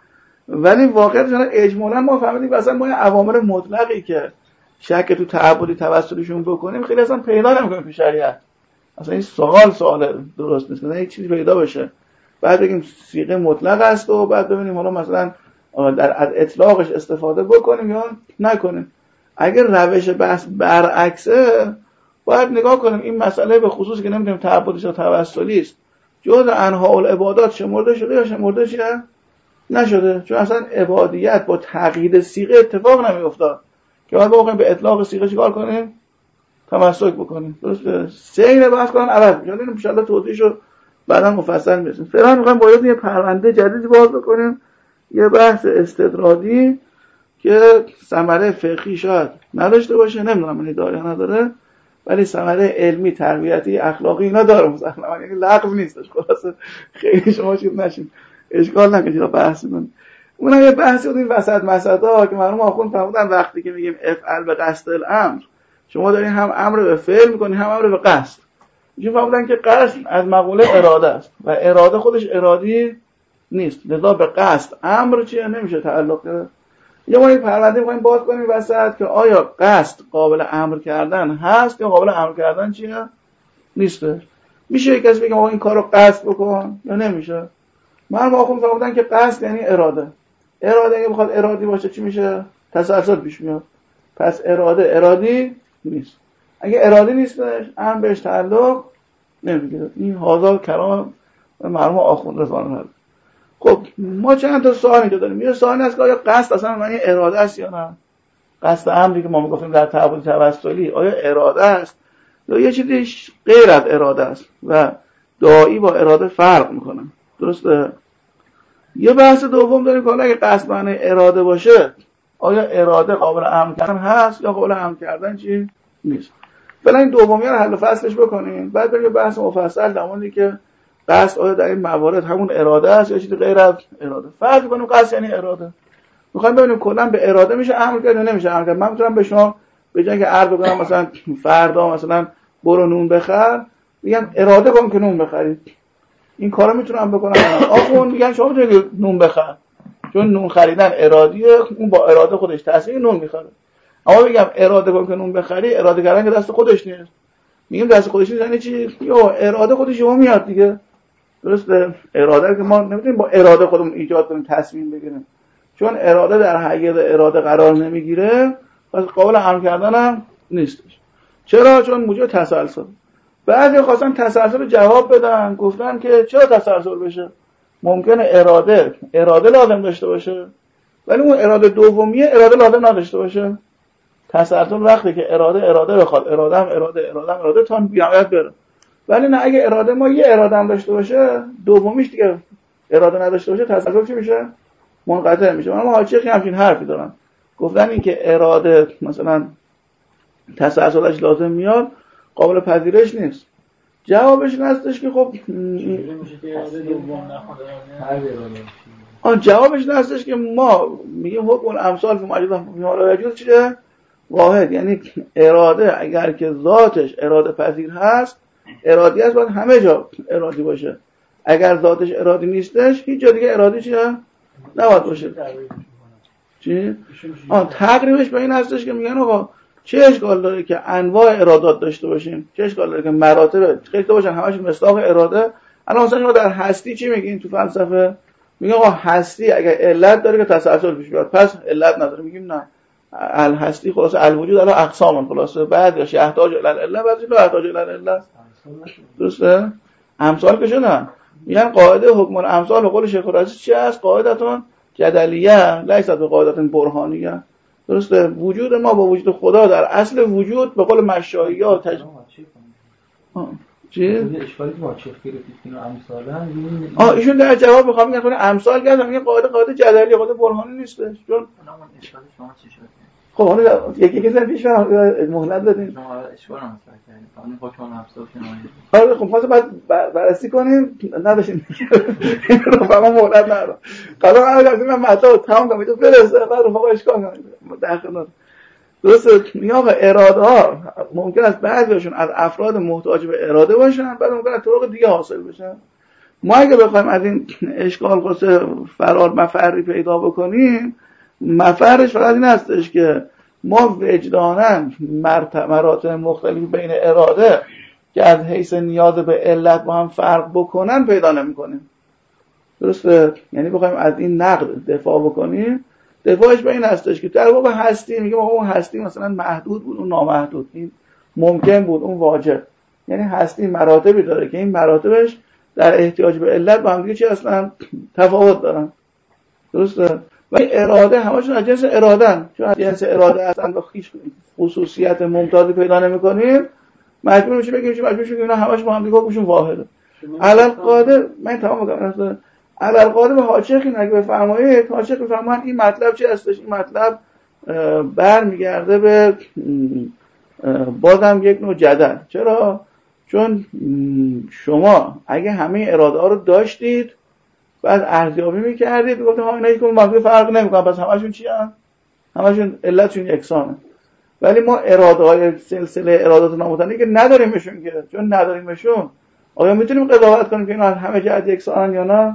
ولی واقعا اجمالا ما فهمیدیم مثلا ما اوامر مطلقی که شک تو تعبدی توسلشون بکنیم خیلی اصلا پیدا نمی‌کنیم تو شریعت. اصلا این سوال سوال درست نیست. مثلا یک چیزی پیدا بشه بعد بگیم صیغه مطلق است و بعد ببینیم حالا مثلا در از اطلاقش استفاده بکنیم یا نکنیم. اگر روش بحث برعکسه باید نگاه کنیم این مسئله به خصوصی که نمی‌دونیم تعبدش یا توسلی است جز انواع العبادات شمرده شده یا شمرده شده نشده، چون اصلا عبادیت با تغییر صیغه اتفاق نمی‌افتاد که باید بخوایم به اطلاق صیغه چیکار کنیم؟ تمسک بکنیم. درسته؟ سیر بحث کنن عوض میشه. اینو ان شاء الله توضیحشو بعدا مفصل می‌رسیم. فعلا می‌خوایم باید یه پرونده جدیدی باز بکنیم، یه بحث استدراجی که ثمره فقهی شاید نداشته باشه، نمیدونم این داره یا نداره، ولی ثمره علمی تربیتی اخلاقی اینا داره. مثلا یعنی لغو نیستش. خلاصه خیلی شما چیز نشین اشکال نکنید بحث کنید. اونم یه بحثی بود این وسط مسطا که مرحوم آخوند فرمودن وقتی که میگیم افعل به قصد الامر شما دارین هم امر به فعل میکنین هم امر به قصد. ایشون فرمودن که قصد از مقوله اراده است و اراده خودش ارادی نیست، لذا به قصد امر چیه نمیشه تعلق کرد. یا ما یک پرونده می‌خوایم باز کنیم وسط که آیا قصد قابل امر کردن هست یا قابل امر کردن چیه نیسته. میشه کسی بگه آقا این کارو قصد بکن یا نمیشه؟ من واقعا فهمیدم که قصد یعنی اراده. اراده اگه بخواد ارادی باشه چی میشه؟ تسلسل پیش میاد. پس اراده ارادی نیست. اگه ارادی نیستش امر بهش تعلق نمیگیره. این حاضر کلام مرحوم آخوند رضوان الله. خب ما چند تا سوال اینجا داریم. یه سوال هست که آیا قصد اصلا معنی اراده است یا نه؟ قصد امری که ما میگفتیم در تعبد توسلی آیا اراده است یا یه چیزی غیر از اراده است و داعی با اراده فرق میکنه. درسته؟ یه بحث دوم داریم که اگه قصد معنی اراده باشه آیا اراده قابل امر کردن هست یا قابل امر کردن چی نیست. فعلا این دومی رو حل و فصلش بکنیم، بعد بریم بحث مفصل در موردی که قصد آیا در این موارد همون اراده است یا چیزی غیر از اراده. فرض کنیم قصد یعنی اراده. میخوایم ببینیم کلا به اراده میشه امر کرد یا نمیشه امر کرد. من میتونم به شما به جای اینکه عرض بکنم مثلا فردا مثلا برو نون بخر میگم اراده کن که نون بخرید. این کارو میتونم بکنم. آخون میگن شما میتونید نون بخر چون نون خریدن ارادیه، اون با اراده خودش تصمیم نون میخره. اما میگم اراده کن که نون بخری، اراده کردن که دست خودش نیست. میگیم دست خودش نیست یعنی چی؟ یا اراده خودش شما میاد دیگه. درسته؟ اراده که ما نمیتونیم با اراده خودمون ایجاد کنیم تصمیم بگیریم، چون اراده در حیز اراده قرار نمیگیره پس قابل امر کردن هم نیستش. چرا؟ چون موجب تسلسل. بعضی خواستن تسلسل جواب بدن، گفتن که چرا تسلسل بشه؟ ممکنه اراده اراده لازم داشته باشه ولی اون اراده دومیه اراده لازم نداشته باشه. تسلسل وقتی که اراده اراده بخواد، اراده هم اراده اراده هم اراده تا بی‌نهایت بره. ولی نه اگه اراده ما یه اراده هم داشته باشه دومیش دیگه اراده نداشته باشه تسلسل چی میشه؟ منقطع میشه. اما حاجی همین حرفی دارن، گفتن این که اراده مثلا تسلسلش لازم میاد قابل پذیرش نیست. جوابش این هستش که خب آن جوابش این هستش که ما میگیم حکم الامثال فی ما لا یجوز چیه؟ واحد. یعنی اراده اگر که ذاتش اراده پذیر هست ارادی است باید همه جا ارادی باشه. اگر ذاتش ارادی نیستش هیچ جا دیگه ارادی چیه؟ نباید باشه. چی؟ آن تقریبش به این هستش که میگن آقا چه اشکال داره که انواع ارادات داشته باشیم؟ چه اشکال داره که مراتب داشته باشن همش مصداق اراده؟ الان مثلا ما در هستی چی میگیم تو فلسفه؟ میگن آقا هستی اگر علت داره که تسلسل پیش بیاد پس علت نداره. میگیم نه، الهستی خلاص الوجود علی اقسام، خلاصه بعضیش یحتاج الی العله بعضی لا یحتاج الی العله. درسته؟ امثال که شدن میگن قاعده حکم الامثال به قول شیخ رازی چی است؟ قاعدتون جدلیه لیست به قاعدتون برهانیه. درسته؟ وجود ما با وجود خدا در اصل وجود به قول مشایعه ها تج... چی؟ اشکالی ما چه گرفتید اینو امثالا آ ایشون در جواب میخوام میگن کنه امثال گفتم میگه قاعده قاعده جدلیه قاعده برهانی نیستش. چون اشکال شما چی شد؟ خب حالا یکی یکی زن پیش مهلت بدین. شما اشکال هم کردین. قانون حکم امثال شما. آره خب خاطر بعد بررسی کنیم نداشتیم. رو فقط مهلت ندارم. قضا من من متا تمام کنم تو فرسته بعد رو فقط اشکال کنم. داخل درسته. میگم آقا اراده ها ممکن است بعضیشون از افراد محتاج به اراده باشن بعد ممکن است طرق دیگه حاصل بشن. ما اگه بخوایم از این اشکال قصه فرار مفری پیدا بکنیم، مفرش فقط این هستش که ما وجداناً مراتب مختلفی بین اراده که از حیث نیاز به علت با هم فرق بکنن پیدا نمی کنیم. درسته؟ یعنی بخوایم از این نقد دفاع بکنیم، دفاعش به این هستش که در باب هستی میگه ما اون هستی مثلا محدود بود، اون نامحدود، این ممکن بود، اون واجب. یعنی هستی مراتبی داره که این مراتبش در احتیاج به علت با هم دیگه چی اصلا تفاوت دارن. درسته؟ و اراده همشون از جنس اراده‌ان، چون از جنس اراده هستن و هیچ خصوصیت ممتازی پیدا نمی‌کنیم، مجبور میشیم بگیم چه مجبور شیم اینا همش با هم دیگه حکمشون واحده. علل قادر من تمام میگم علل قادر به حاجی اگه بفرمایید، حاجی بفرمایید این مطلب چی هستش؟ این مطلب برمیگرده به بازم یک نوع جدل. چرا؟ چون شما اگه همه اراده ها رو داشتید بعد ارزیابی میکردید گفتید ها اینا هیچ کدوم با هم فرق نمیکنن، پس همشون چی ان؟ همشون علتشون یکسانه. ولی ما اراده های سلسله ارادات نامتناهی که نداریمشون، که چون نداریمشون آیا میتونیم قضاوت کنیم که اینا همه جهت یکسانن یا نه؟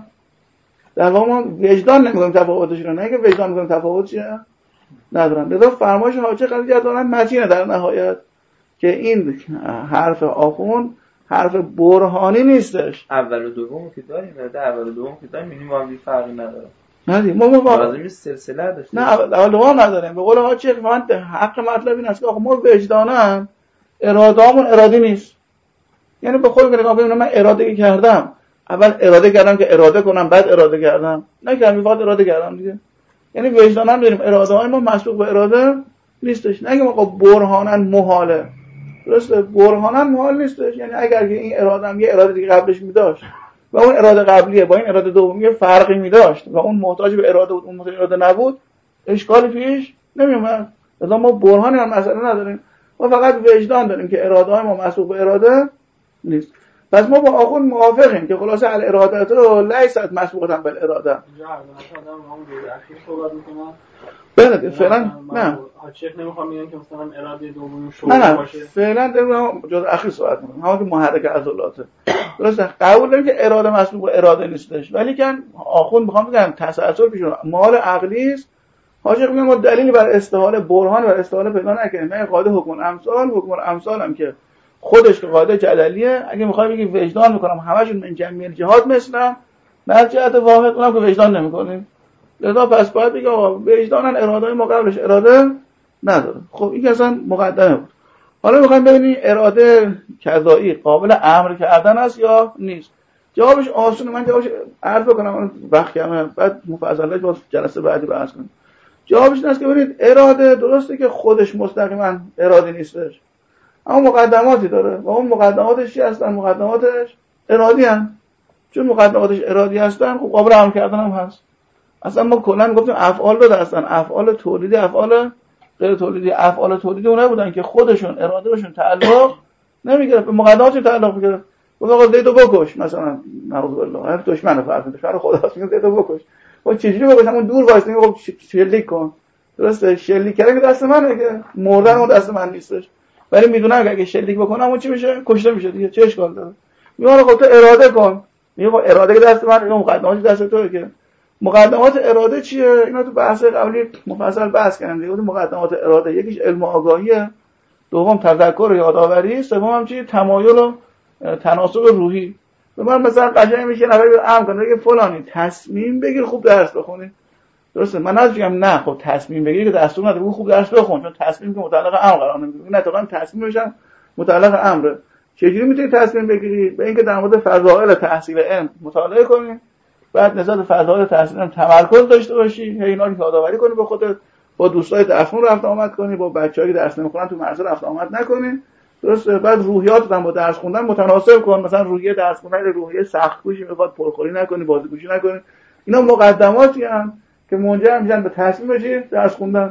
در واقع ما وجدان نمی‌کنیم تفاوتشون رو، نه که وجدان می‌کنیم تفاوت چیه ندارن. لذا فرمایش حاجی خیلی جداً متینه در نهایت که این حرف آخون حرف برهانی نیستش. اول و دوم که داریم، در اول و دوم که داریم می‌بینیم واقعی فرقی نداره. نه ما ما لازمی سلسله داشته. نه اول دوم نداریم. به قول حاجی من حق مطلب این است که آخه ما وجداناً اراده‌مون ارادی نیست. یعنی به خودم نگاه کنم من اراده کردم، اول اراده کردم که اراده کنم، بعد اراده کردم، نکردم فقط اراده کردم دیگه. یعنی وجداناً داریم اراده های ما مسبوق به اراده نیستش. نگیم آقا برهاناً محاله. درسته؟ برهاناً محال نیستش. یعنی اگر که این اراده هم یه اراده دیگه قبلش می داشت و اون اراده قبلیه با این اراده دومی فرقی می داشت و اون محتاج به اراده بود، اون محتاج اراده نبود، اشکالی پیش نمی اومد. لذا ما برهانی هم مسئله نداریم. ما فقط وجدان داریم که اراده های ما مسبوق به اراده نیست. پس ما با آخون موافقیم که خلاصه الاراده رو لیست مسبوقه بالاراده. اینجا هر دو آدم همون دو اخیر صحبت میکنن. بله فعلا نه. حاجی نمیخوام بگم که مثلا اراده دومی شروع باشه. فعلا داریم جز اخیر صحبت میکنیم. همون که محرک عضلاته. درسته؟ قبول داریم که اراده مسبوق به اراده نیستش. ولی که آخون میخوام بگم تسلسل پیش اومد. مال عقلی است. حاجی میگم ما دلیلی بر استحاله برهان و استحاله پیدا نکنیم. نه قاعده حکم الامثال، حکم الامثال هم که خودش که قاعده جدلیه، اگه میخوای بگی وجدان میکنم همشون من جمعی جهات مثلا نه جهت واحد، اونم که وجدان نمیکنیم. لذا پس باید بگی آقا وجدانن اراده ما قبلش اراده نداره. خب این اصلا مقدمه بود. حالا میخوایم ببینیم اراده قضایی قابل امر کردن است یا نیست. جوابش آسونه. من جوابش عرض بکنم وقت کمه، بعد مفصلش با جلسه بعدی بحث کنیم. جوابش این است که ببینید اراده درسته که خودش مستقیما اراده نیستش، اما مقدماتی داره و اون مقدماتش چی هستن؟ مقدماتش ارادی هستن. چون مقدماتش ارادی هستن خب قابل عمل کردن هم هست. اصلا ما کلا میگفتیم افعال بده هستن، افعال تولیدی، افعال غیر تولیدی. افعال تولیدی اونایی بودن که خودشون اراده بهشون تعلق نمیگرفت، به مقدماتش تعلق میگرفت. گفت آقا زیدو بکش مثلا، نعوذ بالله، هر دشمن فرض دشمن خداست میگه زیدو بکش. خب چجوری بکشم؟ اون دور وایس میگه خب شلیک کن. درسته؟ شلیک کردن دست منه که مردن اون دست من نیستش. ولی میدونم که اگه شلیک بکنم اون چی میشه؟ کشته میشه دیگه. چه اشکال داره؟ میگه خب تو اراده کن. میگه خب اراده که دست من، اینا مقدمات دست توئه. که مقدمات اراده چیه؟ اینا تو بحث قبلی مفصل بحث کردیم دیگه. مقدمات اراده یکیش علم و آگاهیه، دوم تذکر و یادآوری، سوم هم چی؟ تمایل و تناسب روحی. به من مثلا قشنگ میشه نفر امر کنه بگه فلانی تصمیم بگیر خوب درس بخونی. درسته؟ من نمیگم نه خب تصمیم بگیری که دستور نده، خوب درس بخون، چون تصمیم که متعلق امر قرار نمیگیره. نه اتفاقا تصمیم میشن متعلق امره. چجوری میتونی تصمیم بگیری؟ به اینکه در مورد فضائل تحصیل علم مطالعه کنی، بعد نسبت به فضائل تحصیل علم تمرکز داشته باشی، هی اینا رو یادآوری کنی به خودت، با دوستای درسمون رفت آمد کنی، با بچه‌ای که درس نمیخونن تو مدرسه رفت آمد نکنی. درسته؟ بعد روحیاتت هم با درس خوندن متناسب کن. مثلا روحیه درس خوندن روحیه سخت گوشی میخواد، پرخوری نکنی، بازیگوشی نکنی. اینا مقدماتی ان که منجر میشن به تصمیم بشی درس خوندن.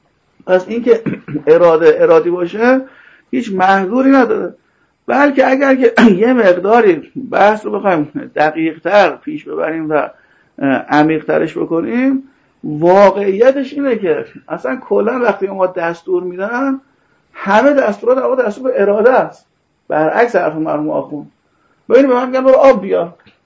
پس اینکه اراده ارادی باشه هیچ محذوری نداره، بلکه اگر که یه مقداری بحث رو بخوایم دقیق‌تر پیش ببریم و عمیق‌ترش بکنیم، واقعیتش اینه که اصلا کلا وقتی ما دستور میدن همه دستورات آقا دستور به اراده است، برعکس حرف مرحوم آخوند. ببینید به من میگن برو آب بیار،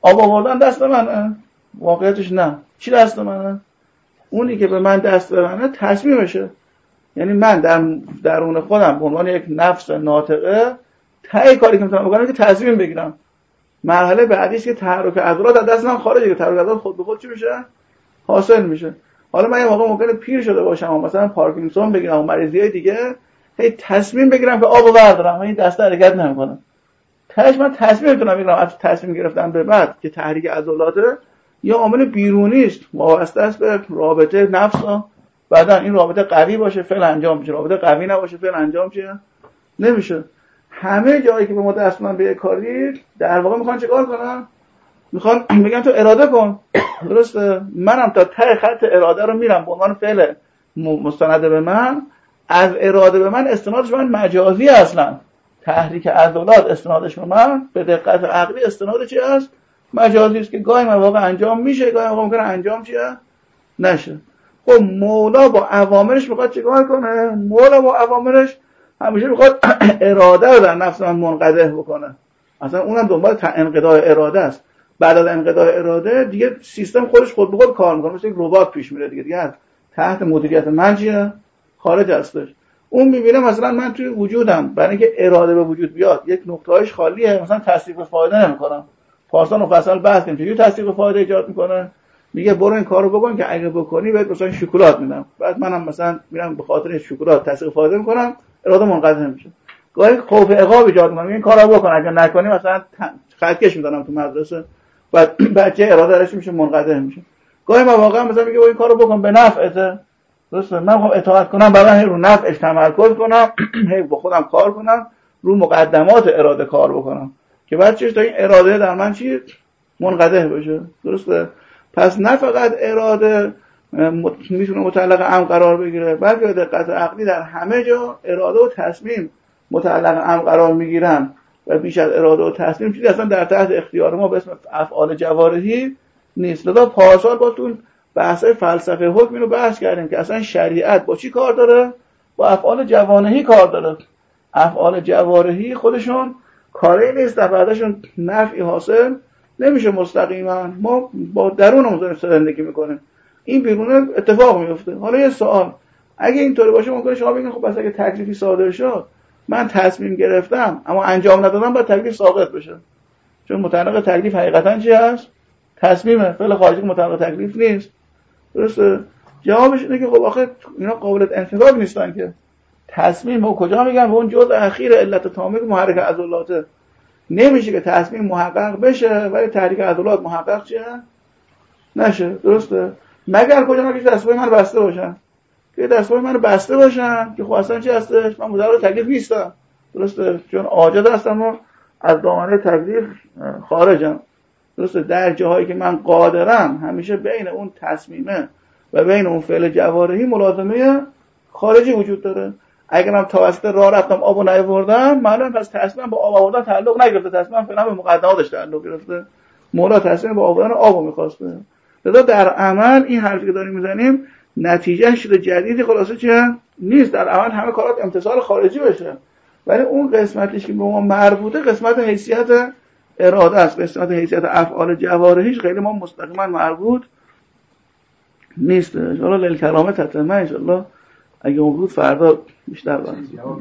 آب آوردن دست منه؟ واقعیتش نه. چی دست منه؟ اونی که به من دست بزنه تصمیمشه. یعنی من در درون خودم به عنوان یک نفس ناطقه ته کاری که میتونم بکنم که تصمیم بگیرم. مرحله بعدیش که تحرک عضلات از دست من خارجه، که تحرک عضلات خود به خود چی میشه؟ حاصل میشه. حالا من یه موقع ممکنه پیر شده باشم و مثلا پارکینسون بگیرم و مریضیای دیگه، هی تصمیم بگیرم که آبو بردارم، هی دست حرکت نمیکنم. تاش من تصمیم میتونم بگیرم از تصمیم گرفتن به بعد که تحریک عضلاته یا عامل بیرونی است، وابسته است به رابطه نفس و بدن. این رابطه قوی باشه فعل انجام میشه، رابطه قوی نباشه فعل انجام شه نمیشه. همه جایی که به ما دست من به یک کاری در واقع میخوان چیکار کنن؟ میخوان بگن تو اراده کن. درسته؟ منم تا ته خط اراده رو میرم به عنوان فعل مستند به من. از اراده به من استنادش من مجازی اصلا. تحریک عضلات استنادش به من به دقت عقلی استناد چی است؟ مجازی است که گاهی مواقع انجام میشه، گاهی مواقع ممکنه انجام چیه؟ نشه. خب مولا با اوامرش میخواد چیکار کنه؟ مولا با اوامرش همیشه میخواد اراده رو در نفس من منقطع بکنه. اصلا اونم دنبال انقطاع اراده است. بعد از انقطاع اراده دیگه سیستم خودش خود به خود کار میکنه، مثل یک ربات پیش میره دیگه. دیگه تحت مدیریت من چیه؟ خارج هستش. اون میبینه مثلا من توی وجودم برای اینکه اراده به وجود بیاد یک نقطه‌هاش خالیه، مثلا تصدیق فایده نمیکنم. پارسال مفصل بحث کردیم چجوری تصدیق فایده ایجاد میکنه. میگه برو این کارو بکن که اگه بکنی بهت مثلا شکلات میدم. بعد منم مثلا میرم به خاطر شکلات تصدیق فایده میکنم، اراده منقطع میشه. گاهی خوف عقاب ایجاد میکنم، این کارو بکن اگه نکنی مثلا خطکش میزنم تو مدرسه، بعد بچه اراده درش میشه منقطع میشه. گاهی مواقع مثلا میگه برو این کارو بکن به نفعته. درسته؟ من خب اطاعت کنم برای رو نفعش تمرکز کنم، هی با خودم کار کنم، رو مقدمات اراده کار بکنم که بعد چیش تا این اراده در من چی منقطع بشه. درسته؟ پس نه فقط اراده میتونه متعلق امر قرار بگیره، بلکه دقت عقلی در همه جا اراده و تصمیم متعلق امر قرار میگیرن و بیش از اراده و تصمیم چیزی اصلا در تحت اختیار ما به اسم افعال جوارحی نیست. لذا پارسال باتون بحثای فلسفه حکم اینو بحث کردیم که اصلا شریعت با چی کار داره؟ با افعال جوانحی کار داره. افعال جوارحی خودشون کاری نیست، در بعدشون نفعی حاصل نمیشه مستقیما. ما با درونمون داریم زندگی میکنیم، این بیرون اتفاق میفته. حالا یه سوال، اگه اینطوری باشه ممکنه شما بگین خب پس اگه تکلیفی صادر شد من تصمیم گرفتم اما انجام ندادم باید تکلیف ساقط بشه، چون متعلق تکلیف حقیقتا چی هست؟ تصمیمه. فعل خارجی متعلق تکلیف نیست. درسته؟ جوابش اینه که خب آخه اینا قابل انفکاک نیستن که. تصمیم رو کجا میگن؟ به اون جزء اخیر علت تامه که محرک عضلاته. نمیشه که تصمیم محقق بشه ولی تحریک عضلات محقق چیه؟ نشه. درسته؟ مگر کجا ما که دستگاه من بسته باشن، که دستگاه من بسته باشن که خب اصلا چی هستش؟ من مدار تکلیف نیستم. درسته؟ چون عاجز هستم و از دامنه تکلیف خارجم. درسته؟ در جاهایی که من قادرم همیشه بین اون تصمیمه و بین اون فعل جوارحی ملازمه خارجی وجود داره. اگرم توسط راه رفتم آبو نیاوردم، معلومه پس تصمیم با آب آوردن تعلق نگرفته، تصمیم فعلا به مقدماتش تعلق گرفته. مولا تصمیم با آوردن آبو می‌خواسته. لذا در عمل این حرفی که داریم میزنیم نتیجه چیز جدیدی خلاصه چیه؟ نیست. در عمل همه کارات امتثال خارجی بشه، ولی اون قسمتیش که به ما مربوطه قسمت حیثیت اراده است، قسمت حیثیت افعال جوارحیش خیلی ما مستقیما مربوط نیست. ان شاء الله للکرامه تتمه. ان شاء الله اگه اون بود فردا بیشتر باشه.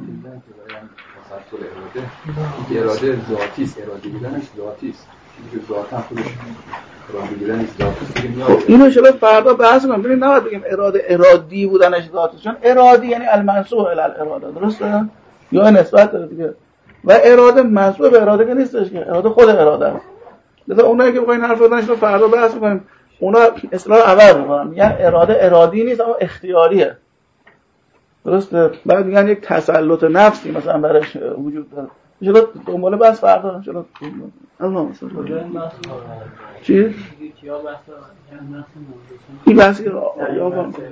اراده ذاتی است، اراده بودنش ذاتی است. چیزی که ذاتا خودش اراده بودنش ذاتی است دیگه میاد. اینو ان شاء الله فردا بحث کنم. ببین نباید بگیم اراده ارادی بودنش ذاتی، چون ارادی یعنی المنصوب الی الاراده. درسته؟ یا نسبت داره دیگه. و اراده منصوب به اراده که نیستش که، اراده خود اراده است. لذا اونایی که بخواین حرف بزنن رو فردا بحث می‌کنیم. اونا اصطلاح عوض می‌کنن، میگن اراده ارادی نیست اما اختیاریه. درسته؟ بعد میگن یک تسلط نفسی مثلا برش وجود داره. ان شاء الله دنبال بحث فردا ان شاء الله. الله کجا این بحث چی؟ کیا بحث این بحثی که یا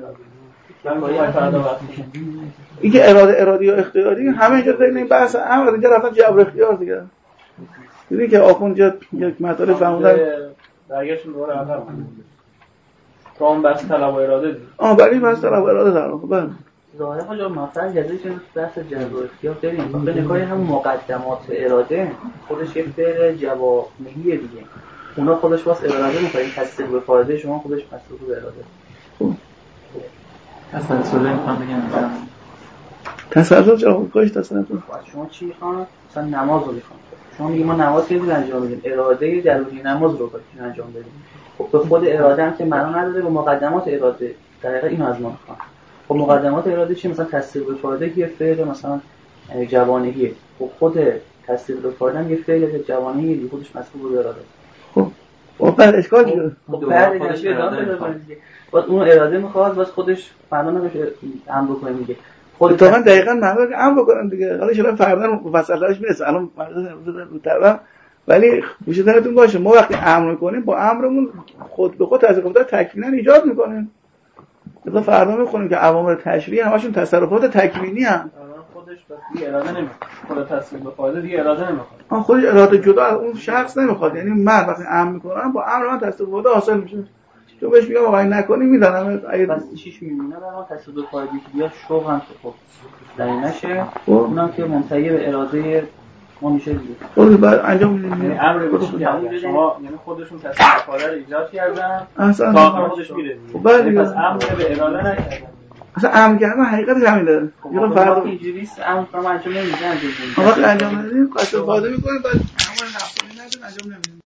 این که اراده ارادی یا اختیاری همه اینجا داریم این بحث امر، اینجا رفتن جبر اختیار دیگه. دیدی که آخوند یک مطالب فهموندن درگشتون دوباره عقب تو هم بحث طلب و اراده دید. آه برای بحث طلب و اراده در واقع بله. ظاهرا حالا مثلا جزایی که بحث جبر و اختیار داریم به نگاه هم مقدمات اراده خودش یک فعل جوامعیه دیگه. اونا خودش واسه اراده میخواد این تصدیق به فایده شما خودش مسئول به اراده. خب تسلسل میخوام بگم تسلسل چرا کاش تسلسل شما چی میخوان؟ مثلا نماز رو میخوان. شما میگید ما نماز کی انجام میدیم؟ اراده درونی نماز رو باید انجام بدیم. خب به خود اراده هم که معنا نداره، به مقدمات اراده دقیقاً اینو از ما میخوان. خب مقدمات اراده چی؟ مثلا تصدیق به فایده یه فعل مثلا جوانگی. خب خود تصدیق به فایده یه فعل جوانگی دیگه خودش مسئول به اراده. خب خب بعد اشکال چیه؟ خب بعد خودش ادامه بده دیگه. بعد اون اراده میخواد واسه خودش فردا نمیشه امر بکنه دیگه. خود تا من دقیقاً معنا که امر بکنم دیگه. حالا چرا فردا وسطش میرسه الان رو ولی گوشه درتون باشه ما وقتی امر میکنیم با امرمون خود به خود تصرفات تکوینی ایجاد میکنیم. مثلا فردا میخونیم که اوامر تشریعی همشون تصرفات تکوینی هم خودش بس اراده نمیخواد. خود تصدیق به فایده دیگه اراده نمیخواد. آن خودش اراده جدا از اون شخص نمیخواد. یعنی من وقتی امر میکنم با امر من تصدیق به فایده حاصل میشه. تو بهش میگم آقا این نکنی میدونم اگه بس چیش میبینه برام تصدیق به فایده که بیاد شوق هم که خب در نشه اونم که منتهی به اراده ما میشه دیگه. خب بعد انجام میدیم. یعنی امر بهشون کردن شما یعنی خودشون تصدیق به فایده رو ایجاد کردن تا خودش میره. خب بعد پس امر به اراده نکردن. اصلا امر کردن حقیقتش همینه. یه فردا اینجوریست امر کنم انجام نمیدن. وقتی انجام ندیم قصد فایده میکنه بعد امر نفسی نداره انجام نمیدیم.